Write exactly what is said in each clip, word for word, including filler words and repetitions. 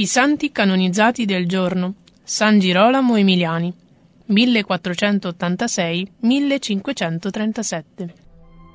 I santi canonizzati del giorno. San Girolamo Emiliani, millequattrocentottantasei millecinquecentotrentasette.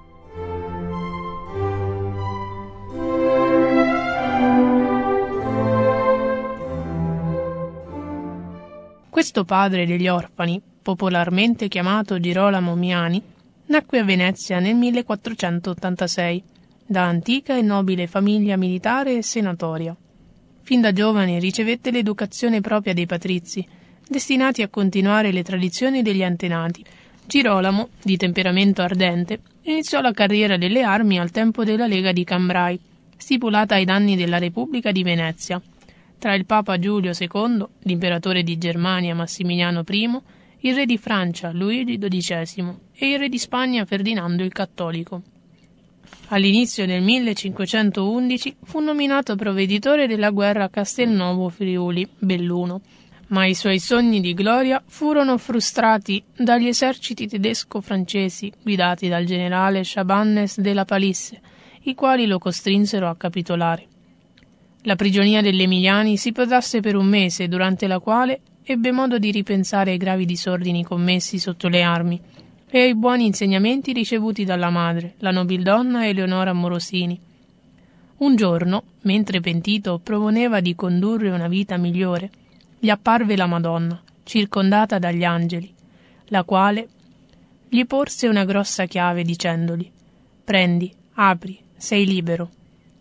Questo padre degli orfani, popolarmente chiamato Girolamo Miani, nacque a Venezia nel millequattrocentottantasei, da antica e nobile famiglia militare e senatoria. Fin da giovane ricevette l'educazione propria dei patrizi, destinati a continuare le tradizioni degli antenati. Girolamo, di temperamento ardente, iniziò la carriera delle armi al tempo della Lega di Cambrai, stipulata ai danni della Repubblica di Venezia, tra il Papa Giulio secondo, l'imperatore di Germania Massimiliano primo, il re di Francia Luigi dodicesimo e il re di Spagna Ferdinando il Cattolico. All'inizio del millecinquecentoundici fu nominato provveditore della guerra a Castelnuovo Friuli, Belluno, ma i suoi sogni di gloria furono frustrati dagli eserciti tedesco-francesi guidati dal generale Chabannes de la Palisse, i quali lo costrinsero a capitolare. La prigionia degli Emiliani si protrasse per un mese, durante la quale ebbe modo di ripensare ai gravi disordini commessi sotto le armi e ai buoni insegnamenti ricevuti dalla madre, la nobildonna Eleonora Morosini. Un giorno, mentre pentito proponeva di condurre una vita migliore, gli apparve la Madonna, circondata dagli angeli, la quale gli porse una grossa chiave dicendogli: «Prendi, apri, sei libero».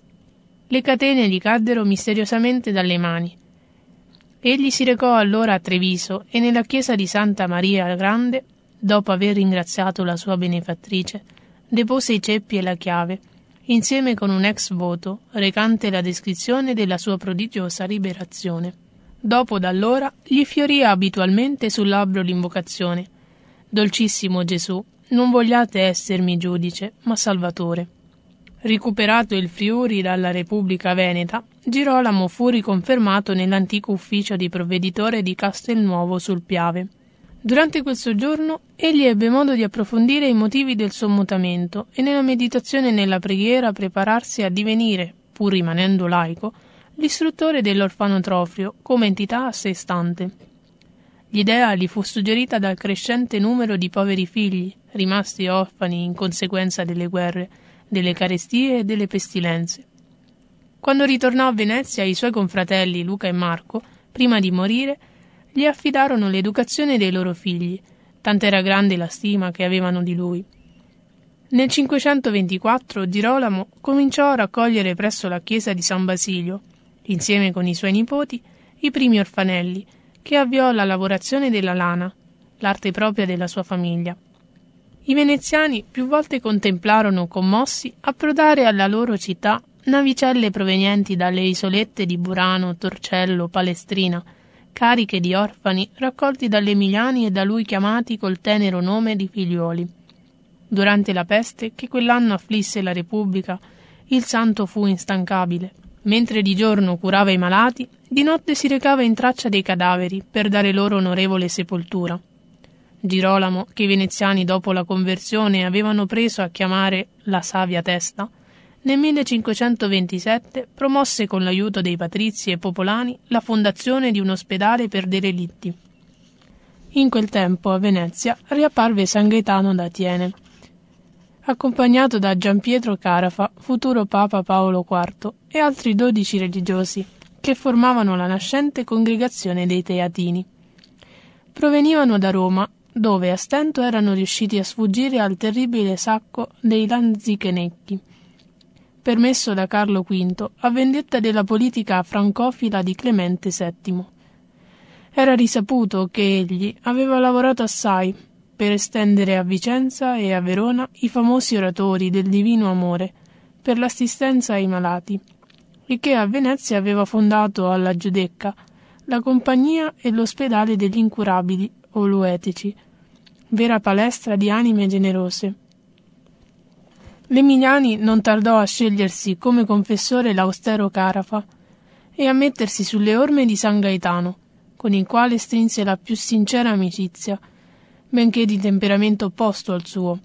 Le catene gli caddero misteriosamente dalle mani. Egli si recò allora a Treviso e nella chiesa di Santa Maria Grande, dopo aver ringraziato la sua benefattrice, depose i ceppi e la chiave, insieme con un ex voto recante la descrizione della sua prodigiosa liberazione. Dopo d'allora gli fiorì abitualmente sul labbro l'invocazione: «Dolcissimo Gesù, non vogliate essermi giudice, ma salvatore». Recuperato il Friuli dalla Repubblica Veneta, Girolamo fu riconfermato nell'antico ufficio di provveditore di Castelnuovo sul Piave. Durante quel soggiorno egli ebbe modo di approfondire i motivi del suo mutamento e nella meditazione e nella preghiera prepararsi a divenire, pur rimanendo laico, l'istruttore dell'orfanotrofio come entità a sé stante. L'idea gli fu suggerita dal crescente numero di poveri figli, rimasti orfani in conseguenza delle guerre, delle carestie e delle pestilenze. Quando ritornò a Venezia, i suoi confratelli Luca e Marco, prima di morire, gli affidarono l'educazione dei loro figli, tant'era grande la stima che avevano di lui. Nel cinquecentoventiquattro Girolamo cominciò a raccogliere presso la chiesa di San Basilio, insieme con i suoi nipoti, i primi orfanelli, che avviò la lavorazione della lana, l'arte propria della sua famiglia. I veneziani più volte contemplarono commossi approdare alla loro città navicelle provenienti dalle isolette di Burano, Torcello, Palestrina, cariche di orfani raccolti dagli Emiliani e da lui chiamati col tenero nome di figliuoli. Durante la peste che quell'anno afflisse la Repubblica, il santo fu instancabile. Mentre di giorno curava i malati, di notte si recava in traccia dei cadaveri per dare loro onorevole sepoltura. Girolamo, che i veneziani dopo la conversione avevano preso a chiamare la Savia Testa, nel millecinquecentoventisette promosse con l'aiuto dei patrizi e popolani la fondazione di un ospedale per derelitti. In quel tempo a Venezia riapparve San Gaetano d'Atiene, accompagnato da Giampietro Carafa, futuro Papa Paolo quarto, e altri dodici religiosi, che formavano la nascente congregazione dei Teatini. Provenivano da Roma, dove a stento erano riusciti a sfuggire al terribile sacco dei Lanzichenecchi, permesso da Carlo quinto a vendetta della politica francofila di Clemente settimo. Era risaputo che egli aveva lavorato assai per estendere a Vicenza e a Verona i famosi oratori del Divino Amore per l'assistenza ai malati, e che a Venezia aveva fondato alla Giudecca la Compagnia e l'Ospedale degli Incurabili o Luetici, vera palestra di anime generose. L'Emiliani non tardò a scegliersi come confessore l'austero Carafa e a mettersi sulle orme di San Gaetano, con il quale strinse la più sincera amicizia, benché di temperamento opposto al suo.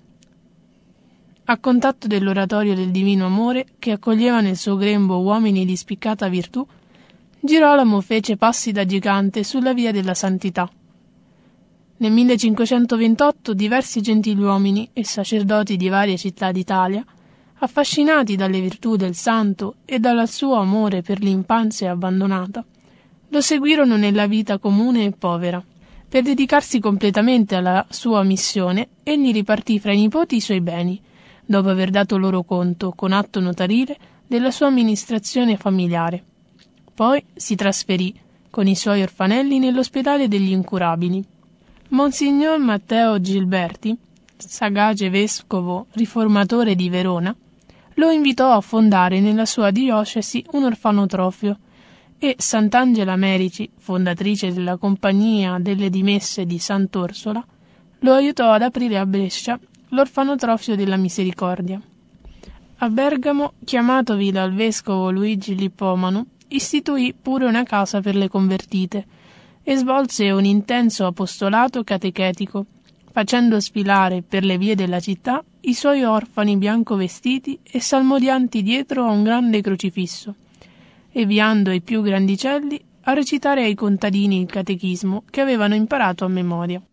A contatto dell'oratorio del Divino Amore, che accoglieva nel suo grembo uomini di spiccata virtù, Girolamo fece passi da gigante sulla via della santità. Nel millecinquecentoventotto diversi gentiluomini e sacerdoti di varie città d'Italia, affascinati dalle virtù del santo e dal suo amore per l'infanzia abbandonata, lo seguirono nella vita comune e povera. Per dedicarsi completamente alla sua missione, egli ripartì fra i nipoti i suoi beni, dopo aver dato loro conto, con atto notarile, della sua amministrazione familiare. Poi si trasferì, con i suoi orfanelli, nell'ospedale degli incurabili. Monsignor Matteo Gilberti, sagace vescovo riformatore di Verona, lo invitò a fondare nella sua diocesi un orfanotrofio e Sant'Angela Merici, fondatrice della Compagnia delle Dimesse di Sant'Orsola, lo aiutò ad aprire a Brescia l'orfanotrofio della Misericordia. A Bergamo, chiamatovi dal vescovo Luigi Lippomano, istituì pure una casa per le convertite e svolse un intenso apostolato catechetico, facendo sfilare per le vie della città i suoi orfani bianco vestiti e salmodianti dietro a un grande crocifisso, e viando i più grandicelli a recitare ai contadini il catechismo che avevano imparato a memoria.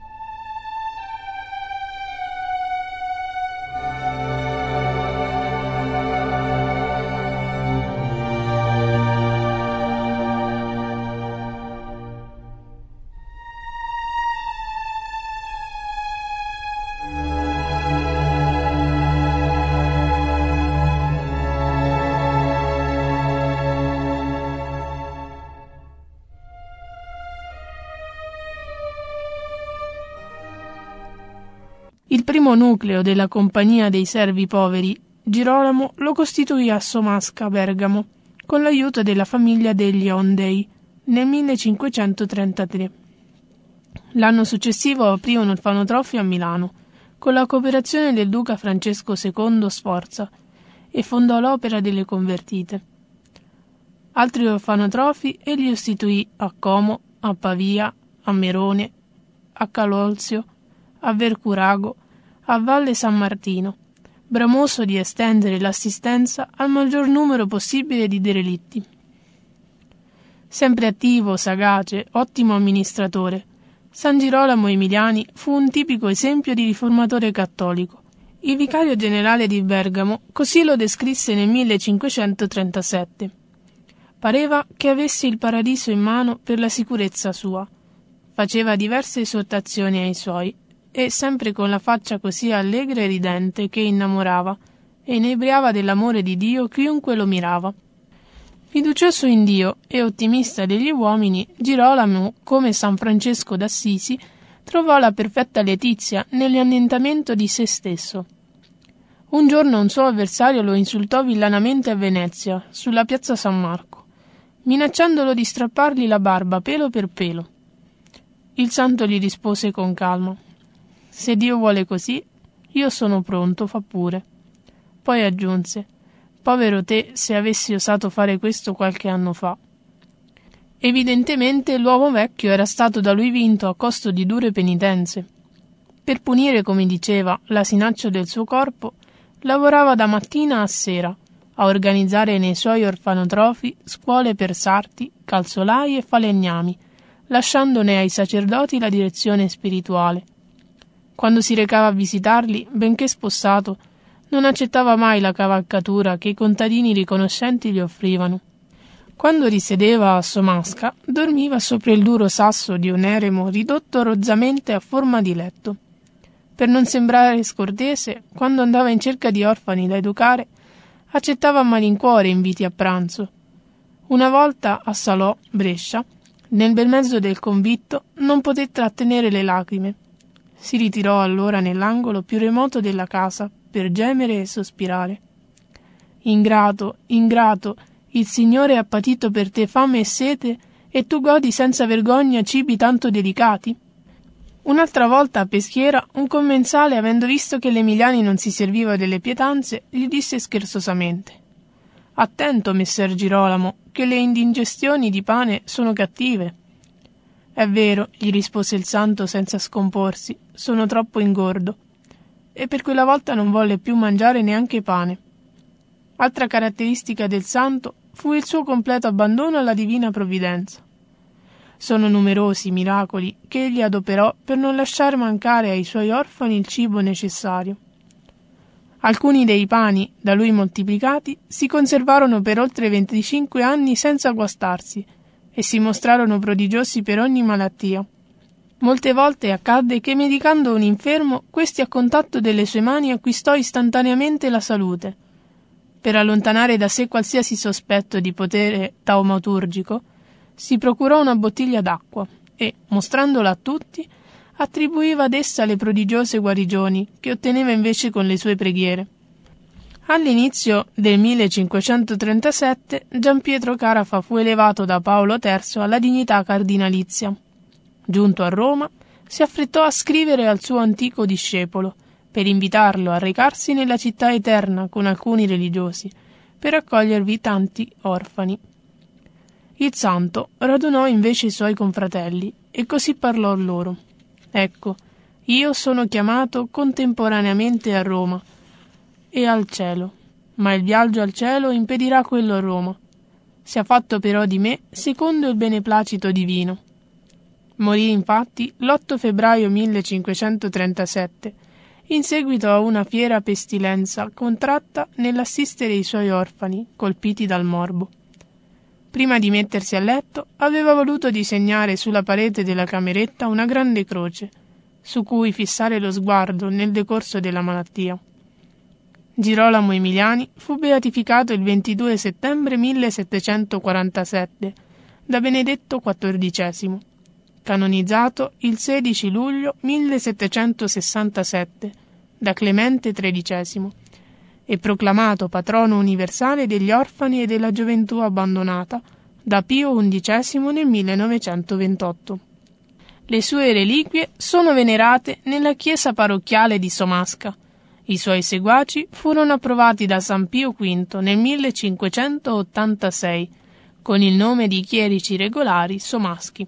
Il primo nucleo della Compagnia dei Servi Poveri, Girolamo, lo costituì a Somasca, Bergamo, con l'aiuto della famiglia degli Ondei, nel millecinquecentotrentatré. L'anno successivo aprì un orfanotrofio a Milano, con la cooperazione del duca Francesco secondo Sforza, e fondò l'Opera delle Convertite. Altri orfanotrofi egli istituì a Como, a Pavia, a Merone, a Calolzio, a Vercurago, a Valle San Martino, bramoso di estendere l'assistenza al maggior numero possibile di derelitti. Sempre attivo, sagace, ottimo amministratore, San Girolamo Emiliani fu un tipico esempio di riformatore cattolico. Il vicario generale di Bergamo così lo descrisse nel millecinquecentotrentasette. Pareva che avesse il paradiso in mano per la sicurezza sua. Faceva diverse esortazioni ai suoi, e sempre con la faccia così allegra e ridente che innamorava e inebriava dell'amore di Dio chiunque lo mirava. Fiducioso in Dio e ottimista degli uomini, Girolamo, come San Francesco d'Assisi, trovò la perfetta letizia nell'annientamento di se stesso. Un giorno un suo avversario lo insultò villanamente a Venezia, sulla piazza San Marco, minacciandolo di strappargli la barba pelo per pelo. Il santo gli rispose con calma: «Se Dio vuole così, io sono pronto, fa pure». Poi aggiunse: «Povero te se avessi osato fare questo qualche anno fa». Evidentemente l'uomo vecchio era stato da lui vinto a costo di dure penitenze. Per punire, come diceva, l'asinaccio del suo corpo, lavorava da mattina a sera a organizzare nei suoi orfanotrofi scuole per sarti, calzolai e falegnami, lasciandone ai sacerdoti la direzione spirituale. Quando si recava a visitarli, benché spossato, non accettava mai la cavalcatura che i contadini riconoscenti gli offrivano. Quando risiedeva a Somasca, dormiva sopra il duro sasso di un eremo ridotto rozzamente a forma di letto. Per non sembrare scortese, quando andava in cerca di orfani da educare, accettava a malincuore inviti a pranzo. Una volta a Salò, Brescia, nel bel mezzo del convitto, non poté trattenere le lacrime. Si ritirò allora nell'angolo più remoto della casa per gemere e sospirare. «Ingrato, ingrato, il Signore ha patito per te fame e sete e tu godi senza vergogna cibi tanto delicati?» Un'altra volta a Peschiera, un commensale, avendo visto che l'Emiliani non si serviva delle pietanze, gli disse scherzosamente: «Attento, messer Girolamo, che le indigestioni di pane sono cattive». «È vero», gli rispose il santo senza scomporsi, «sono troppo ingordo». E per quella volta non volle più mangiare neanche pane. Altra caratteristica del santo fu il suo completo abbandono alla divina provvidenza. Sono numerosi i miracoli che egli adoperò per non lasciar mancare ai suoi orfani il cibo necessario. Alcuni dei pani, da lui moltiplicati, si conservarono per oltre venticinque anni senza guastarsi e si mostrarono prodigiosi per ogni malattia. Molte volte accadde che, medicando un infermo, questi a contatto delle sue mani acquistò istantaneamente la salute. Per allontanare da sé qualsiasi sospetto di potere taumaturgico, si procurò una bottiglia d'acqua e, mostrandola a tutti, attribuiva ad essa le prodigiose guarigioni che otteneva invece con le sue preghiere. All'inizio del millecinquecentotrentasette Gian Pietro Carafa fu elevato da Paolo terzo alla dignità cardinalizia. Giunto a Roma, si affrettò a scrivere al suo antico discepolo per invitarlo a recarsi nella città eterna con alcuni religiosi per accogliervi tanti orfani. Il santo radunò invece i suoi confratelli e così parlò loro: «Ecco, io sono chiamato contemporaneamente a Roma e al cielo, ma il viaggio al cielo impedirà quello a Roma. Sia fatto però di me secondo il beneplacito divino». Morì infatti l'otto febbraio millecinquecentotrentasette, in seguito a una fiera pestilenza contratta nell'assistere i suoi orfani colpiti dal morbo. Prima di mettersi a letto, aveva voluto disegnare sulla parete della cameretta una grande croce, su cui fissare lo sguardo nel decorso della malattia. Girolamo Emiliani fu beatificato il ventidue settembre millesettecentoquarantasette da Benedetto quattordicesimo, canonizzato il sedici luglio millesettecentosessantasette da Clemente tredicesimo e proclamato patrono universale degli orfani e della gioventù abbandonata da Pio undicesimo nel millenovecentoventotto. Le sue reliquie sono venerate nella chiesa parrocchiale di Somasca. I suoi seguaci furono approvati da San Pio quinto nel millecinquecentottantasei con il nome di chierici regolari somaschi.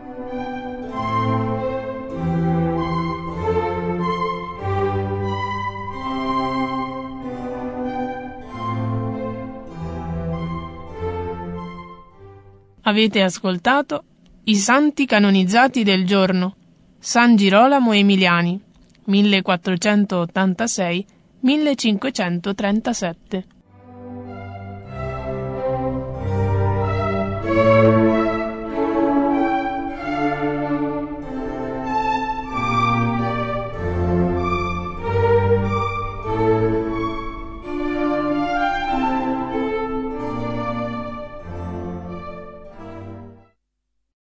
Avete ascoltato I santi canonizzati del giorno. San Girolamo Emiliani, millequattrocentottantasei millecinquecentotrentasette.